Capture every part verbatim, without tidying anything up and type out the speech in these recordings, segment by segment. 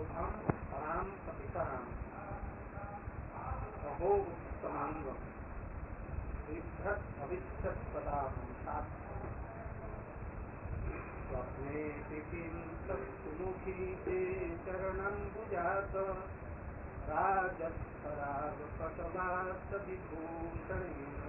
शोभम पराम पतितराम अहो उत्तमांगम बिभ्रत भविष्यत् सदा हंसात् स्वप्ने किं तत्सुमुखी ते चरणं भुजात राजस्थरागकटवास विभूषणेन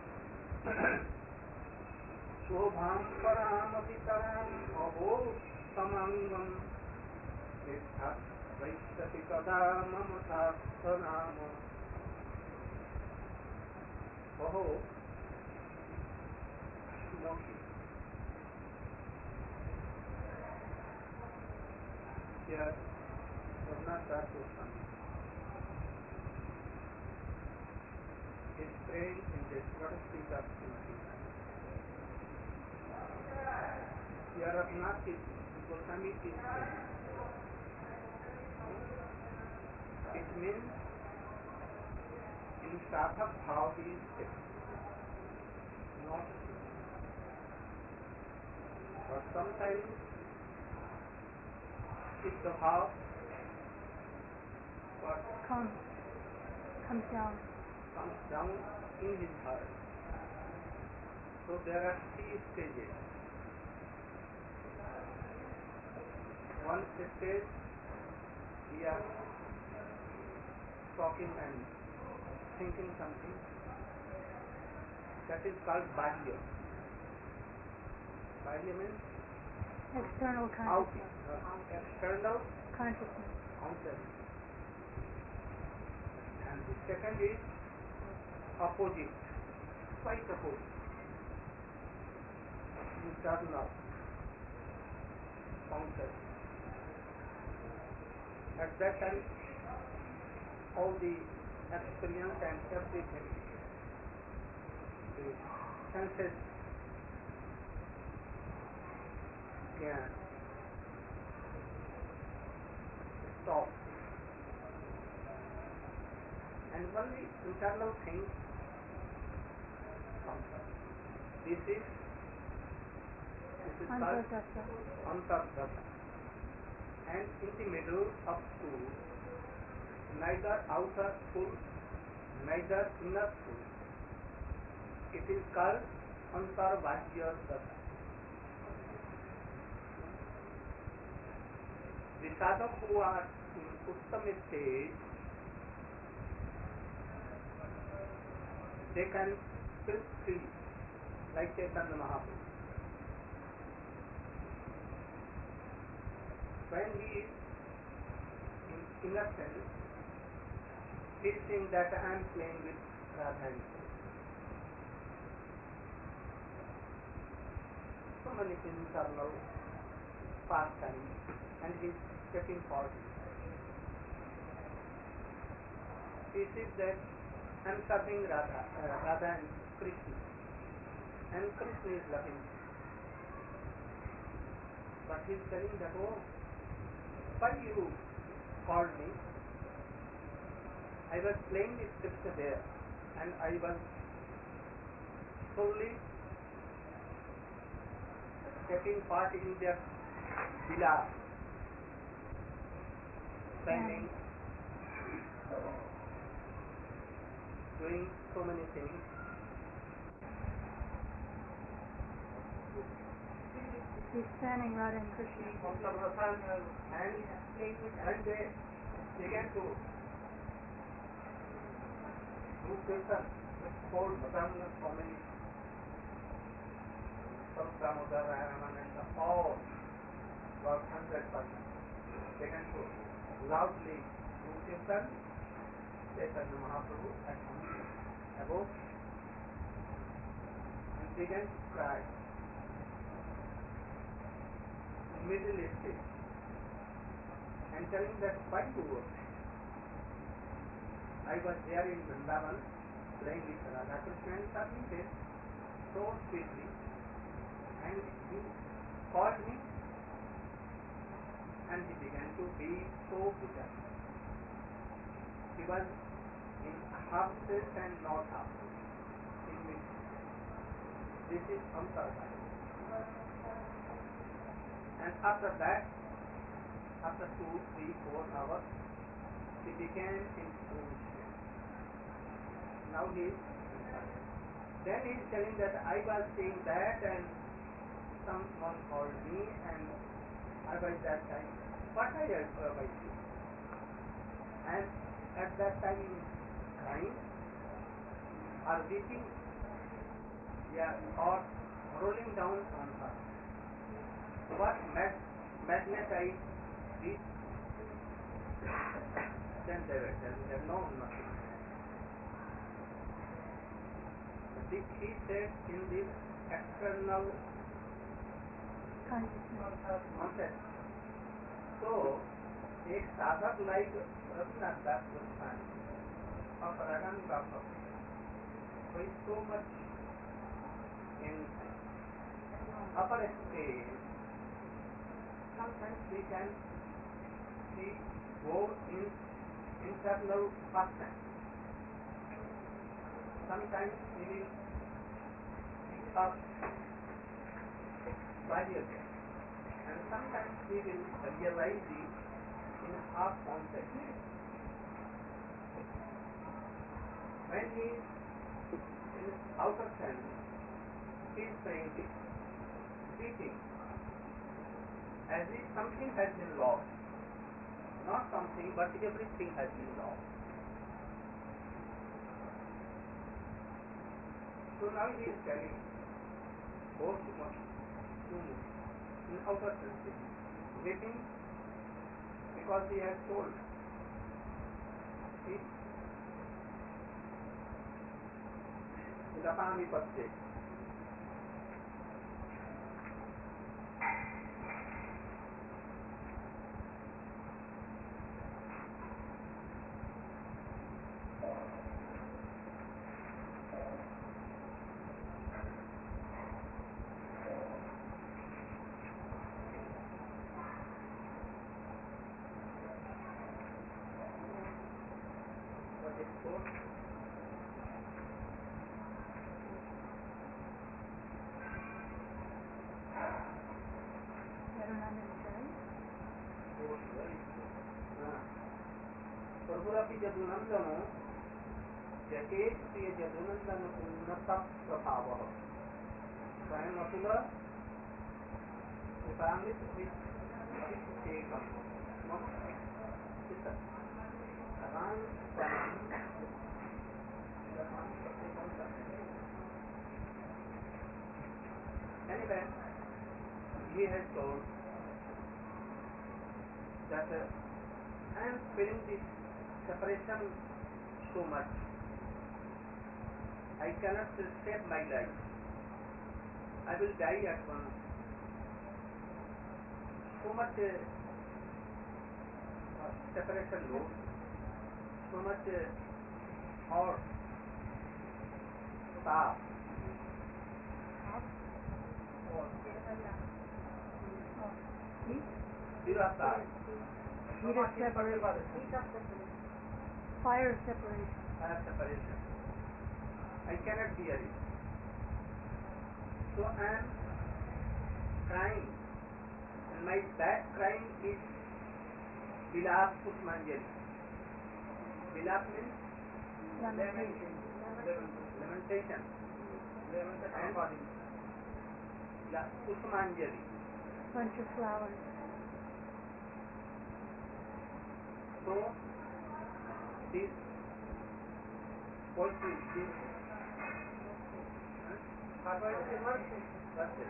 शोभां परामपि तराम् अहो उत्तमांगम बिभ्रत् भविष्यति कदा मम शास्त्रनाम अहो सुमुखी. Here, Raghunath Das Goswami is praying in this lotus feet of Srimati. Here, Raghunath is, Goswami is praying. It means in sadhak bhav he is praying, not but sometimes if the bhav what comes comes down comes down in his heart. So there are three stages. One stage we are talking and thinking something, that is called bahya. Bahya means external out, consciousness. uh, external Consciousness. consciousness. And the second is opposite, quite opposite, internal consciousness. At that time, all the experience and everything, the senses can stop, and only internal things come. This is this is called Antardasa. Antardasa. And in the middle of two, neither outer full, neither inner full, it is called Antarbahya Dasa. The sadhak who are in Uttam stage, they can feel free, like Chaitanya Mahaprabhu. When he is in innocence, he is saying that I am playing with Radha and Krishna. So many internal pastimes, and he is taking part in it. He says that I am serving Radha, uh, Radha and Krishna, and Krishna is loving me. But he is telling that, oh, why you called me? I was playing with Krishna there, and I was solely taking part in their vilas, spending, doing so many things. He's fanning Radha and Krishna. And when they began to do kirtan, whole Bhajan, so many Damodar, Ramananda, all was hundred percent. Began to loudly do kirtan, Chaitanya Mahaprabhu at above, and began to cry. Middle stage, and telling that why you were. I was there in Vrindavan playing with Radha Krishna and serving them so sweetly, and you called me, and he began to be so bitter. He was in half sense and not half sense. In mid. This is Antardasa. And after that, after two, three, four hours, he became in full shape. Now he is then he is telling that I was seeing that and someone called me and I was that time. What I did uh, by seeing? And at that time he is crying or weeping, yeah, or rolling down on her. What mad, madness I did? Then they were telling them, no, nothing. This he said in this external consciousness. concept. So, एक साधक like Raghunath Das Goswami of Ragan Bhakta, who is so much in upper stage, sometimes we can see go in internal person. Sometimes he will pick up barrier and sometimes he will realize it in half concept. When he is in outer sense, he is praying, speaking, as if something has been lost. Not something, but everything has been lost. So now he is telling, go too much, too much, in outer senses, weeping because he has told. See? Lapami Patte. What is called? प्रभुरपि यदुनन्दनो जकेप्रिय Yadunandan उन्नत प्रभावः स्वयं अतुल उपामित अभिषेकम् मम चित्त Ram Anyway, he has told that uh, I am feeling this separation so much. I cannot save my life. I will die at once. So much uh, separation load, so much uh, hot, staff, Virata. Heat of separation. Fire separation. Fire separation. I cannot bear it. So I am crying, and my back crying is Vilap Pushmanjali. Vilap means Lamentation. lamentation. And Pushmanjali. Bunch of flowers. So this poetry, this verses,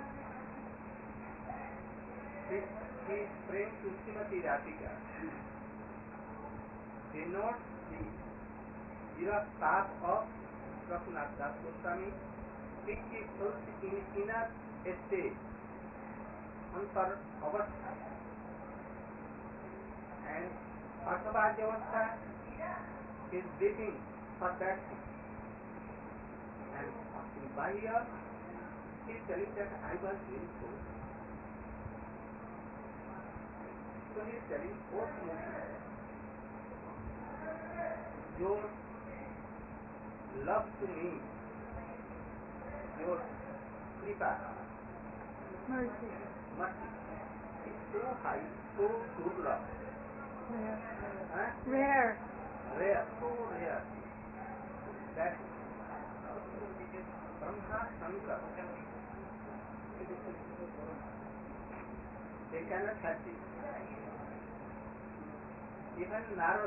this he is praying to Srimati Radhika. Denotes the era path of Raghunath Das Goswami, which is also in inner state, antar avastha, and Arthavajyavastha is waiting for that thing. And in Bahya, he is telling that I was doing so. So he is telling both motions. Your love to me, your kripa, Mercy. mercy, is so high, so durlab, Rare. huh? Rare. Rare, so rare that Brahma, Shankar, they cannot have this. Even Narad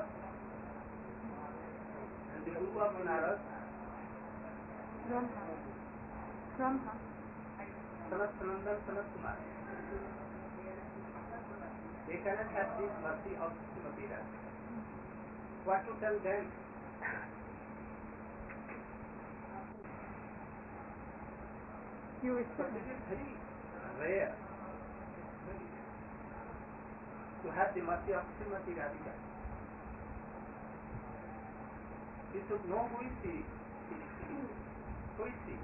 and the guru of Narad, Brahma. Brahma. Sanat Sanandan Sanat Kumar, they cannot have this mercy of Srimati Radhika. What to tell them? You were But sitting. it is very rare to have the mercy of Srimati Radhika. You should know who is she. Who is she?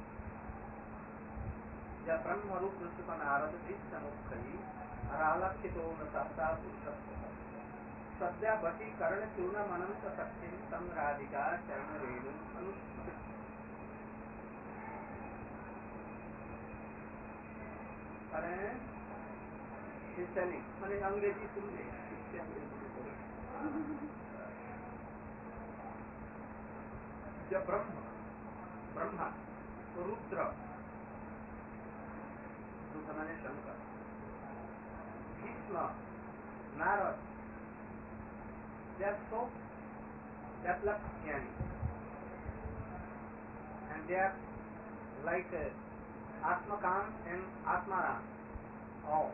Ja Brahma Rupra Supa Narada Krishna Mukhaji Aralakshito na Sahta Purushasya Sadhya Bhati Karana Chuna Mananta Satyam Tam Radhika Chaina Renu Manusmrit. अरे हिस्सेनिक मैंने अंग्रेजी सुन ले जब ब्रह्म ब्रह्मा रुद्र रुद्र माने Shankar Bhishma Narad they are so developed jnani and they are like uh, Atmakam and Atmaram. Oh.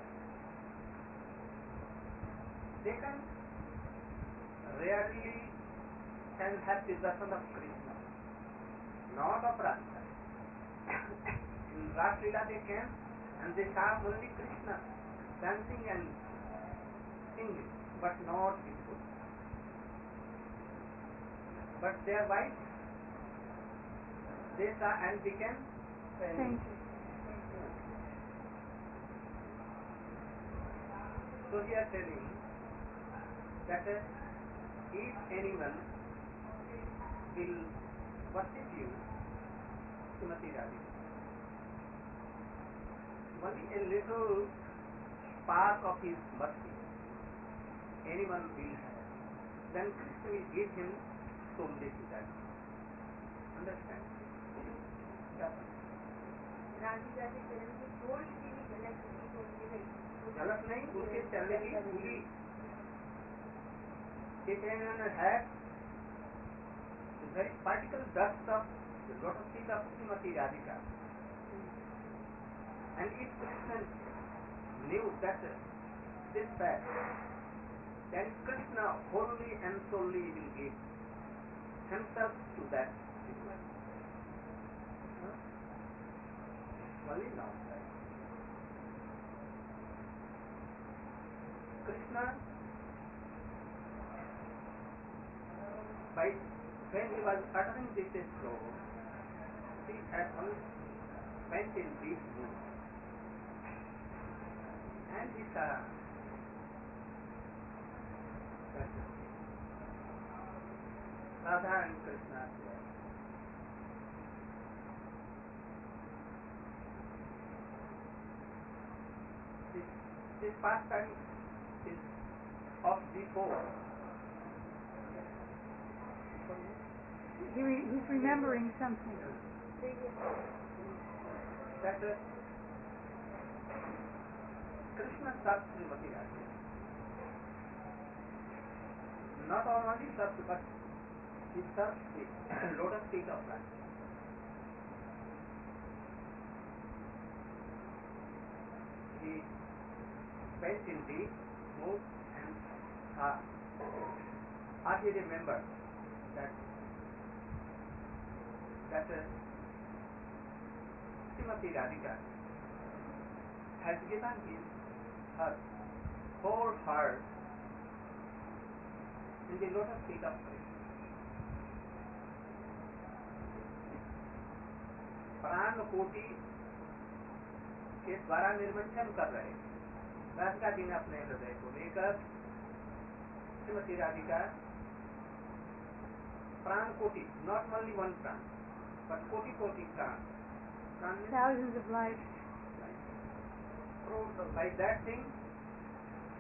They can rarely can have the darshan of Krishna, not of Radhika. In Ras Leela they can, and they saw only Krishna dancing and singing, but not beautiful. But their wives, they saw and became Thank you. So we are telling that uh, if anyone will worship you, Srimati Radhika, only a little spark of his mercy, anyone will have, then Krishna will give him so many to that. Understand? Yeah. Radhika के चरण की थोड़ी सी भी झलक हुई तो मुझे गई झलक नहीं उनके चलने की पूरी if anyone had the very particle dust of the lotus feet of Srimati Radhika, and if Krishna knew that this fact, then Krishna wholly and solely will give himself to that figure. Huh? Only now. Krishna, by when he was uttering this slogan, he had only went in deep mood, and he saw that Radha and Krishna are there. This, this pastime is of before. He re- he's remembering something. That uh, Krishna serves Srimati Radhika. Not only serves, but he serves the lotus feet of Radhika. He went in deep mood and thought. Or he remembered that that uh, Srimati Radhika has given his her whole heart in the lotus feet of Krishna. प्राण कोटि के द्वारा निर्वंचन कर रहे राधिका जी ने अपने हृदय को लेकर श्रीमती राधिका प्राण कोटि, not only one प्राण, but कोटि कोटि प्राण. प्राण means Thousands of lives. crores of, like that thing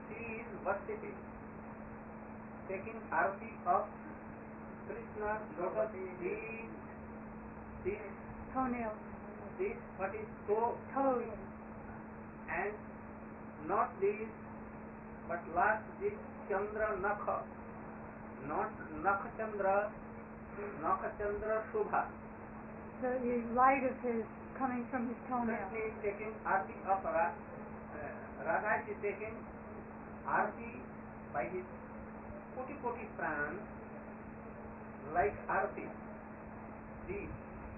she is worshipping, taking arati of Krishna lotus, these, these, Toenails. these, what is toe, Toes. and not these, but last this Chandra Nakha, not Nakha Chandra, Nakha Chandra Shubha. The, the light of his coming from his toenails. Krishna is taking arti of Ra, uh, Radha is taking arti by his koti koti pran, like arti. These,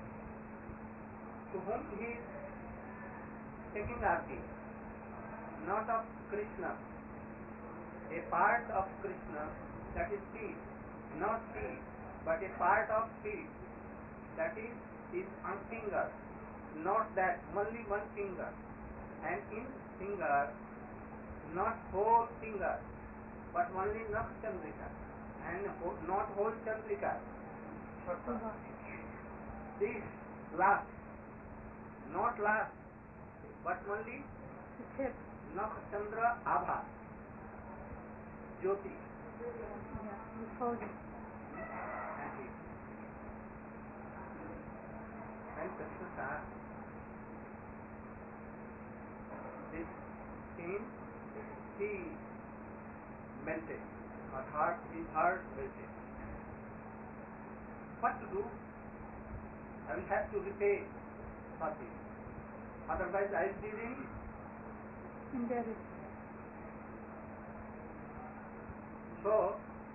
to whom he is taking arti, not of Krishna, a part of Krishna, that is feet, not feet, but a part of feet, that is his on finger, not that, only one finger, and in finger, not whole finger, but only Nakh Chandrika, and whole, not whole Chandrika. Shubha. This last, not last, but only The tip. Nakh Chandra Abha, Jyoti, Yeah. Refulgent. and he. And Krishna said, this scene, he melted, or heart, his heart melted. What to do? I will have to repay for this. Otherwise I will be really Indebted. so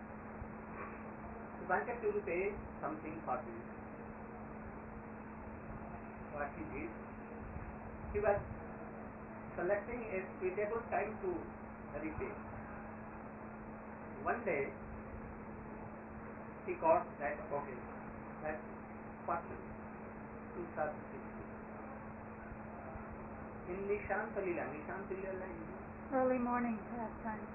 he wanted to repay something for this. What he did, he was selecting a suitable time to repay. One day he got that okay, that person to serve this. In Nishant Lila, Nishant Lila, Early morning pastime.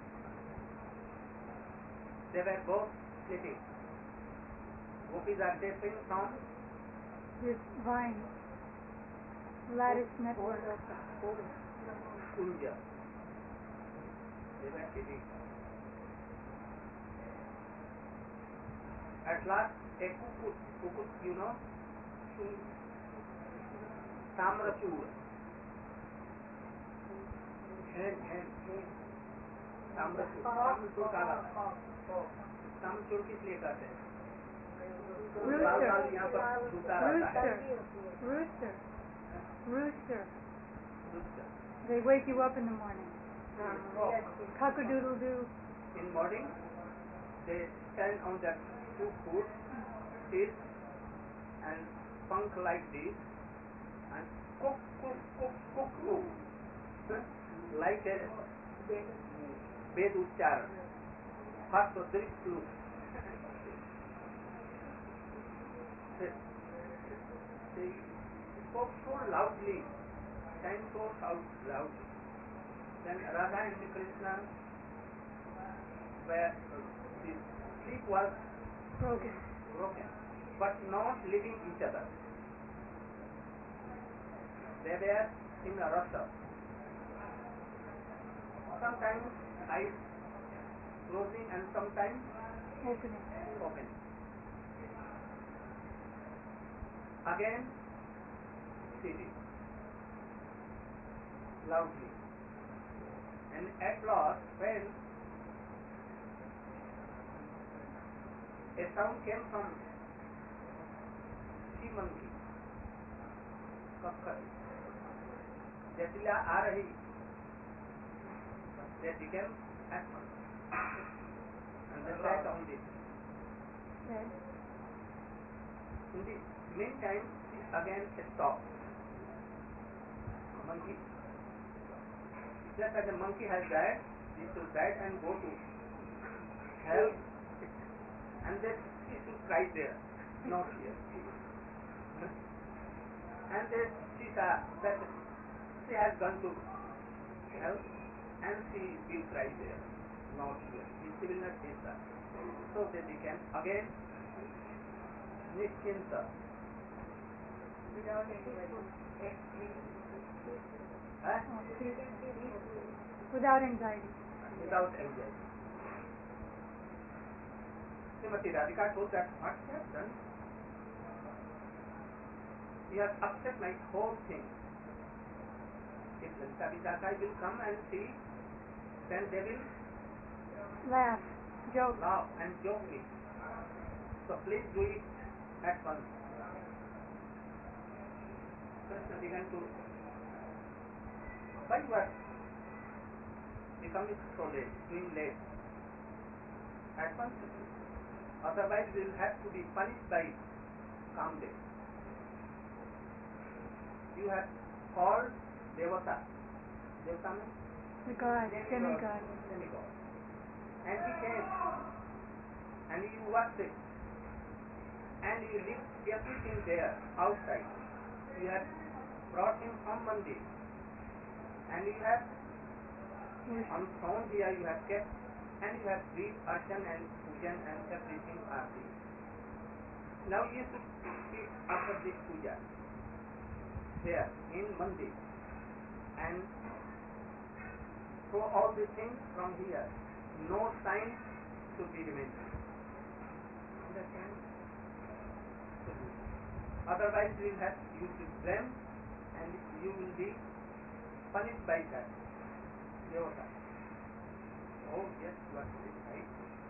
they were both sleeping. Gopis are taping from This vine. Lattice network. Kunja. They were sitting. At last, a kukut, kukut, you know, Samrachur. Hen, hen, hen. Samrachur. Samrachur काला है. Samrachur किस लिए कहते हैं? लाल लाल यहाँ पर झुका रहता है. Rooster. Rooster. Rooster. Rooster. They wake you up in the morning. Cock-a-doodle-doo. In morning, they stand on their two foot, teeth and punk like this, and cook, cook, cook, cook, cook, like a Ved Uchchar, first of three flute. They, they spoke so loudly, sang so loudly. Then Radha and Krishna where the sleep was Broken. broken, but not leaving each other. They were in a rasa. Sometimes eyes closing and sometimes Opening. opening. Again, sitting loudly. And at last, when a sound came from sea monkey, Kakkar, जटिला आ रही, they became active, and they sat on this. Okay. In the meantime, she again stopped. Monkey. Just as a monkey has died, she should die and go to hell, and then she should cry there, not here. And then she saw that she has gone to hell, and she will cry there, not here. She will not taste that. So they became again Nischinta. Without anybody. Huh? Oh, peace. Without anxiety. without anxiety. Srimati Radhika told that what he has done, he has upset my whole thing. If Lalita Visakhai will come and see, then they will Laugh. Joke. laugh and joke me. So please do it at once. Krishna began to, why you are becoming so late, doing late? At once, otherwise we will have to be punished by Kamdev. You have called Devata. Devata means The god. Demigod. demigod. And he came, and you worshipped, and you leave everything there outside. You have brought him from Mandir, and you have Worship. on throne here you have kept, and you have read Archan and Pujan and everything are there. Now you should sit after this puja here in Mandir and throw all the things from here. No sign should be remaining. Understand? Otherwise we will have you to blame and you will be punished by that. Devata. Oh yes, you are doing right.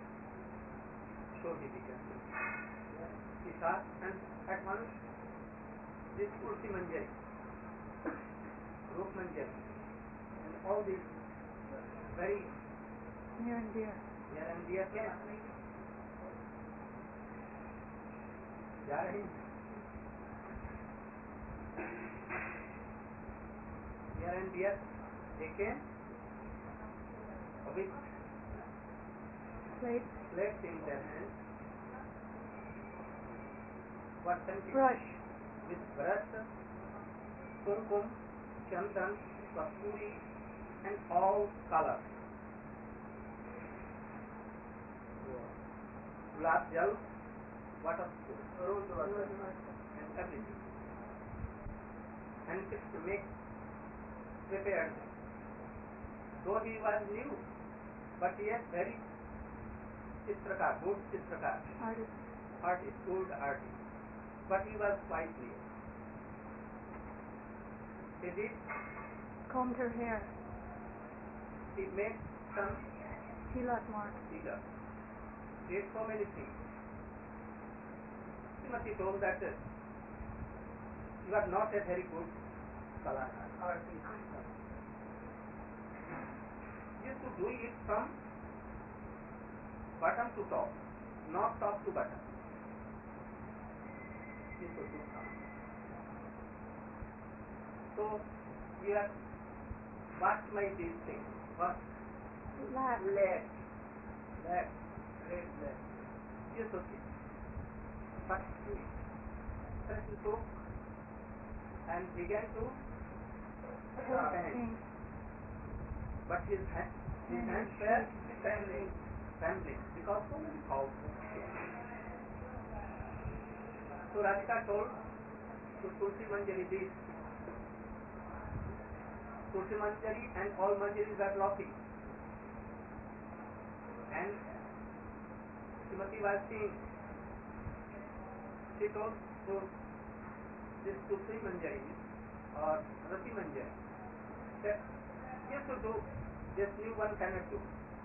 So he began to he thought, and at once this Tulsi Manjari, Rup Manjari, and all these very Near and dear. near and dear came. जा रही near and dear they came with Plate. plates in their hands. What scented? Brush. With brush, kumkum, chandan, kasturi, and all colors. Gulab jal, water, rose water, and everything. And just to make prepared. Though he was new, but he is very Chitrakar, good Chitrakar, Artist. artist, good artist. But he was quite new. He did, Combed her hair. he made some Tilak mark. figure. Did so many things. Srimati told that uh, you are not a very good Kalakar, artist. You should do it from bottom to top, not top to bottom. You should do from. So you have watched my these things. What? Laugh. Leg. Leg. Red leg. You should see. But do it. Krishna took and began to Pour stand. ink. But his hand, his Hand hands was were shaking. trembling, trembling because so many cows. So Radhika told to Tulsi Manjari this. Tulsi Manjari and all Manjaris were laughing. And Srimati was seeing. She told to this Tulsi Manjari or Rati Manjari that you should do this new one cannot do.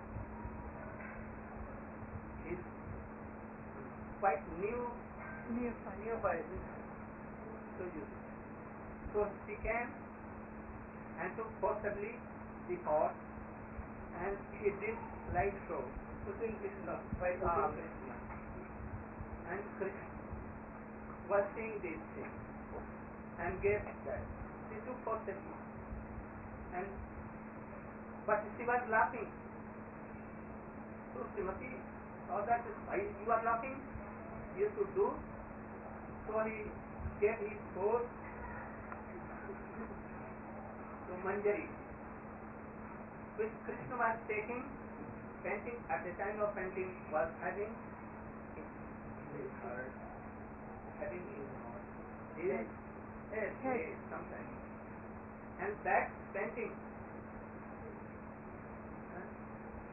Is quite new Neophyte. neophyte. So you so she came and took forcibly the pot and he did like so, putting Krishna by arm Krishna. And Krishna was seeing this thing and gave that. She took forcibly. And but she was laughing. So Srimati saw that why you are laughing? You should do. So he gave his sword to Manjari, which Krishna was taking, painting at the time of painting was having in his heart, having in his yes, Head. yes, sometimes. And that painting, huh,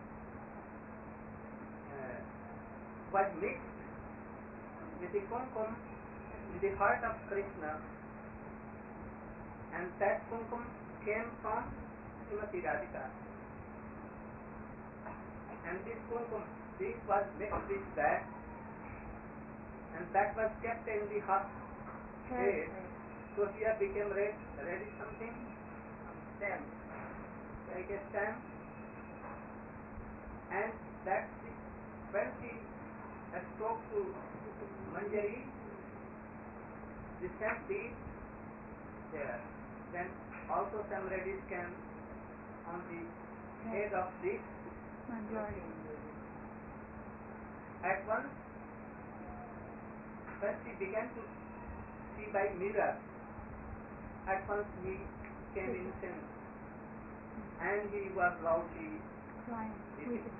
was mixed with the kumkum in the heart of Krishna, and that kumkum came from Srimati Radhika. And this kumkum, this was mixed with that, and that was kept in the hot head. So here became red. Red is something stem, like a stem, and that when she spoke to Manjari, the stem seed there. Then also some reddish came on the head of this Manjari. At once, when she began to see by mirror, at once he came in sense, and he was loudly Crying. weeping.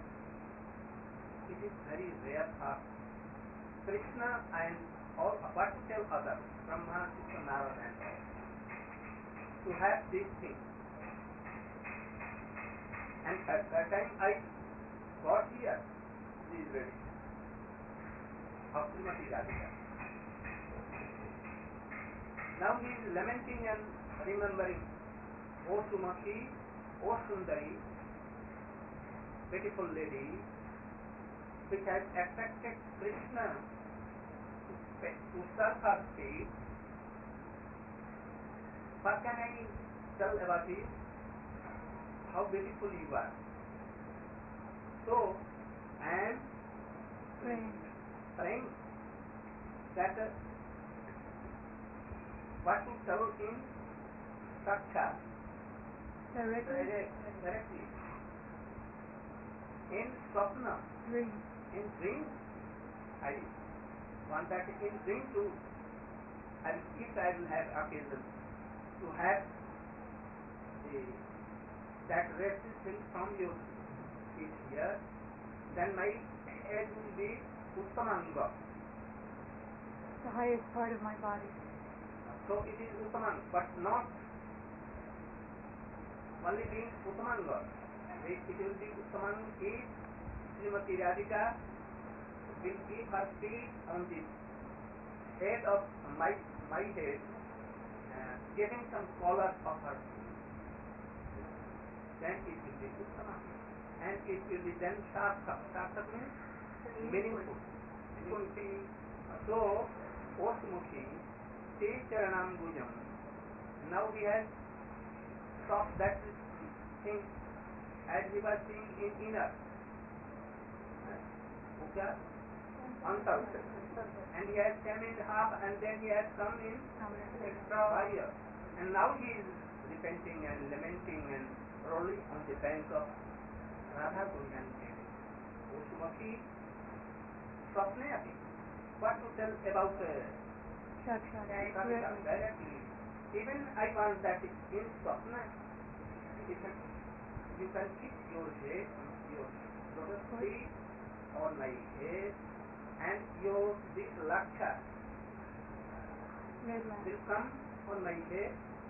It is very rare for Krishna and all what to tell others, Brahma, Vishnu, Narayana, and all, to have this thing. And at that time I got here these traditions of Srimati Radhika. Now he is lamenting and remembering, O Sumati, O Sundari, beautiful lady, which has attracted Krishna to serve her feet. What can I tell about you? How beautiful you are. So, I am Praying. praying that uh, what to tell in Saksha, Directly. directly. In Swapna, Dream. in dream, I want that in dream too, and if I will have occasion to have the, that restless thing from your feet here, then my head will be Uttamanga. The highest part of my body. So it is Uttamanga, but not only being Uttamanga. It, it will be Uttamanga if Srimati Radhika will keep her feet on the head of my, my head, uh, giving some collar of her feet. Then it will be Uttamanga. And it will be then Sarthak. Sarthak means meaningful. meaningful. So, Osmukhi, Te Charanam Gujam. Now he has stopped that thing as he was seeing in inner. Okay? Untouched. And he has come in half and then he has come in extra fire. And now he is repenting and lamenting and rolling on the banks of Radha Kund and Osmukhi, Swapne Api. What to tell about uh, Sakshat. Radhika Directly. directly? Even I want that in Swapna, you can, you can keep your head, your lotus feet on my head, and your this laksha Red lamp. will come on my head.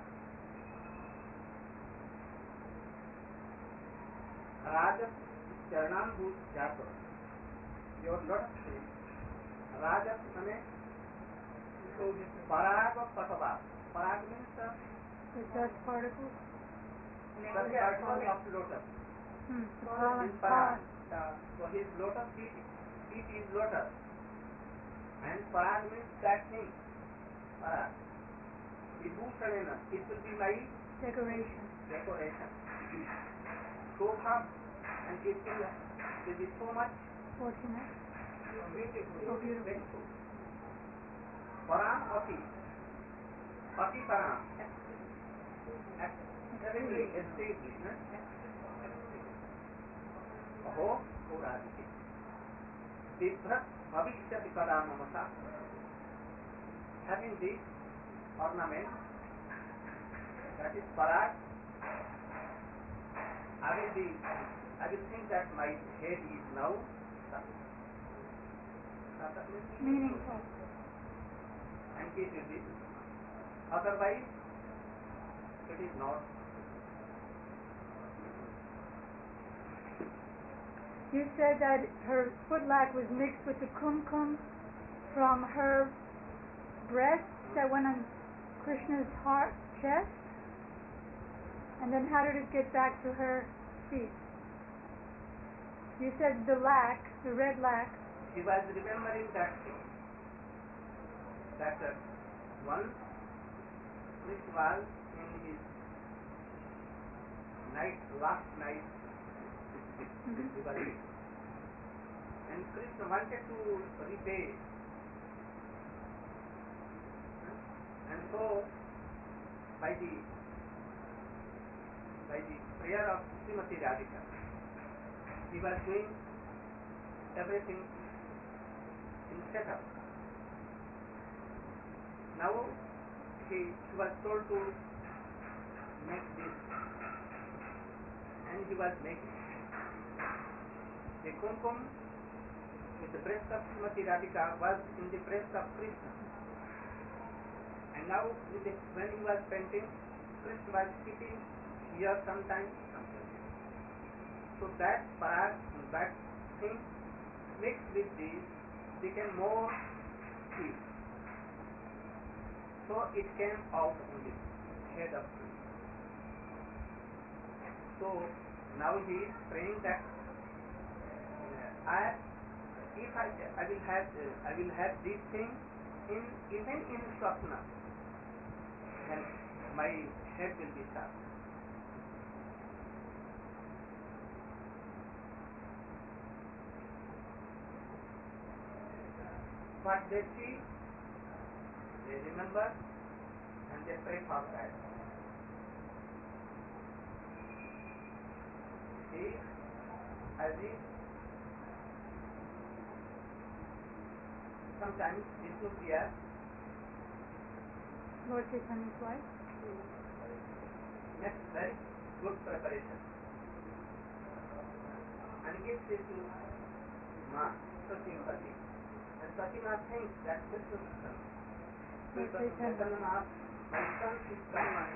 Rajas Charanam Bhut Jato. Your lotus feet. Rajas means Parag of Patava. Parag means uh, The dust particles. the particle of lotus. Hmm. The pollen. Is Parag. Uh, so his lotus feet, feet is lotus. And Parag means that thing. Parag. Vibhushanena. It will be my Decoration. decoration. Shobha. And it will, will be so much Fortunate. beautiful. So beautiful. Beautiful. Param Ati. Ati Param. Extremely, extremely. Aho, Puraditi. Vibhrat Bhavishyati Padamamasa. Having this ornament, that is Parag, I will be, I will think that my head is now Meaningful. and it will be. Otherwise, it is not. You said that her footlac was mixed with the kumkum from her breast that went on Krishna's heart, chest, and then how did it get back to her feet? You said the lac, the red lac. She was remembering that thing. That uh, one which was in his night, last night Mm-hmm. Diwali. And Krishna wanted to repay. And so, by the by the prayer of Srimati Radhika, he was doing everything in setup. Now he, he was told to make this, and he was making. The kumkum with the breast of Srimati Radhika was in the breast of Krishna. And now with the, when he was painting, Krishna was keeping here sometimes, sometimes. So that parag, that thing mixed with this became more sweet. So it came out on the head of Krishna. So now he is praying that I, if I, I will have, uh, I will have this thing in even in Swapna, then my head will be sharp. What they see, they remember, and they pray for that. See, as if sometimes Vishnu Priya, Lord Chaitanya's wife. makes very good preparation and gives it to Ma Satyavati. And Satyama thinks that Krishna is coming. So Chaitanya Mahaprabhu, my son is coming.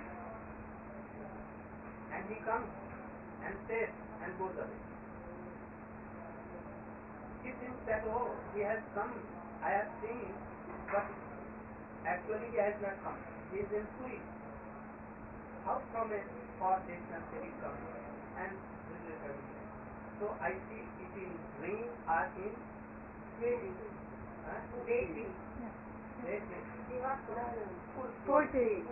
And he comes and says and goes away. He thinks that, oh, he has come, I have seen, but actually he has not come. He is in sleep. How from a far distance he will come and visit me? So I see it in dream or in waiting. Huh? Waiting. Yeah. Waiting. Forty.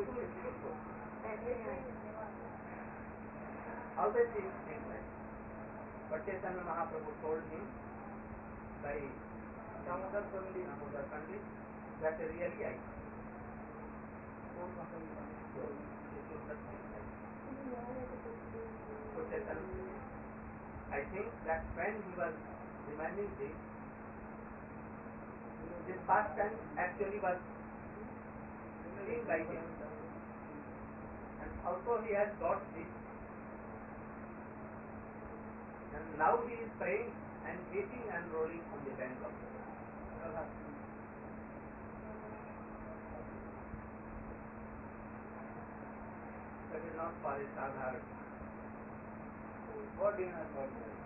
Always he thinks like. But Chaitanya Mahaprabhu told him by Damodar Pandit, Damodar Pandit, that really I come. So Chaitanya, I think that when he was reminding this, this past time actually was seen by him. And also he has got this. And now he is praying and weeping and rolling on the bank of the river. That is not for a sadhar. What do you have got there?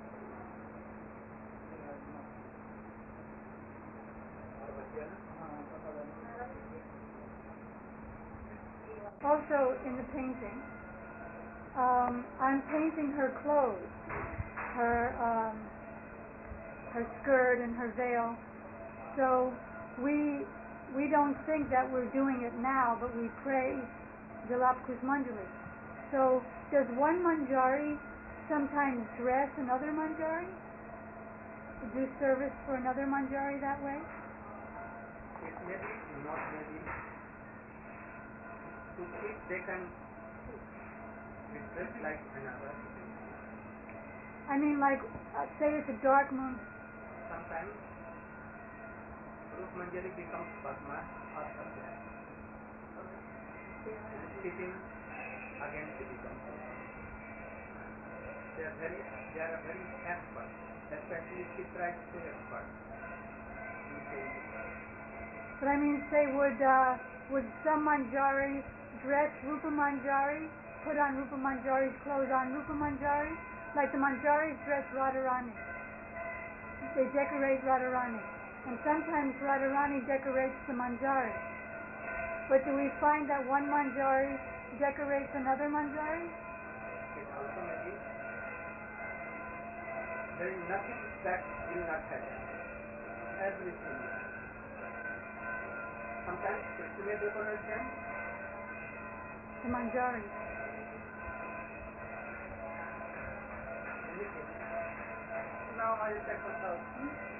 Also in the painting, um, I'm painting her clothes, her um, her skirt and her veil. So we we don't think that we're doing it now, but we pray Jalap Kusmanjali. So does one manjari sometimes dress another manjari? Do service for another manjari that way? It may be, not maybe. To keep, they can be dressed like another. I mean, like, uh, say it's a dark moon. Sometimes Rup Manjari becomes Padma or Satya. And sitting again she becomes Padma. They are very, they are very expert, especially Chitra is so expert. But I mean, say, would uh, would some manjari dress Rupa Manjari, put on Rupa Manjari's clothes on Rupa Manjari, like the manjaris dress Radharani? they decorate Radharani. And sometimes Radharani decorates the manjari. But do we find that one manjari decorates another manjari? It also may be. There is nothing that will not happen. Everything will happen. Sometimes Krishna may decorate them. The manjari. Anything. Now I will take myself.